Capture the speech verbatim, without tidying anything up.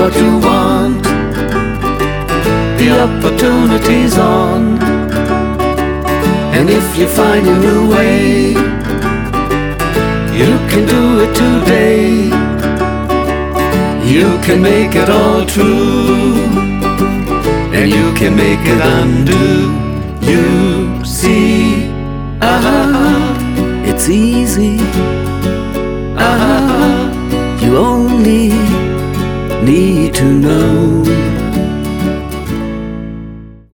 what you want, the opportunity's on. And if you find a new way, you can do it today. You can make it all true, and you can make it undo. You see, ah, It's easy, ah, you only need to know.